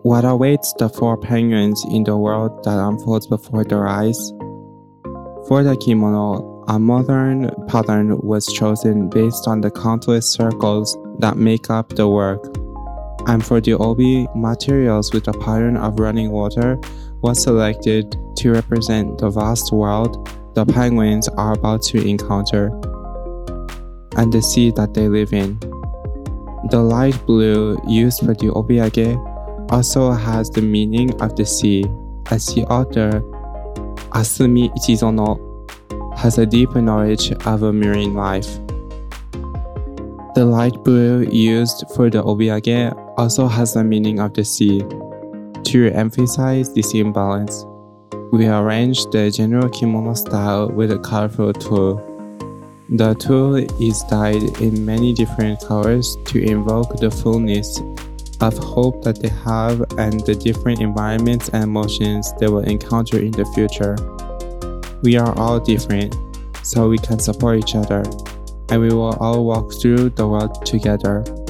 What awaits the four penguins in the world that unfolds before their eyes? For the kimono, a modern pattern was chosen based on the countless circles that make up the work. And for the obi, materials with a pattern of running water was selected to represent the vast world the penguins are about to encounter, and the sea that they live in. The light blue used for the obiage also has the meaning of the sea, as the author, Asumi Ichizono, has a deeper knowledge of a marine life. The light blue used for the obiage also has the meaning of the sea. To emphasize this imbalance, we arranged the general kimono style with a colorful tulle. The tulle is dyed in many different colors to invoke the fullness of hope that they have and the different environments and emotions they will encounter in the future. We are all different, so we can support each other, and we will all walk through the world together.